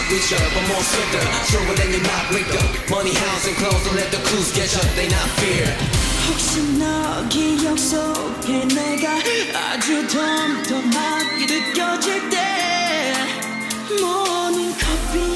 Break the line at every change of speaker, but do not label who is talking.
with you, but more swifter, stronger than your mouth breaker. Money, house, and clothes, don't let the clues get you, they not fear.
혹시 너 기억 속에 내가 아주 덤덤하게 느껴질 때 모닝 커피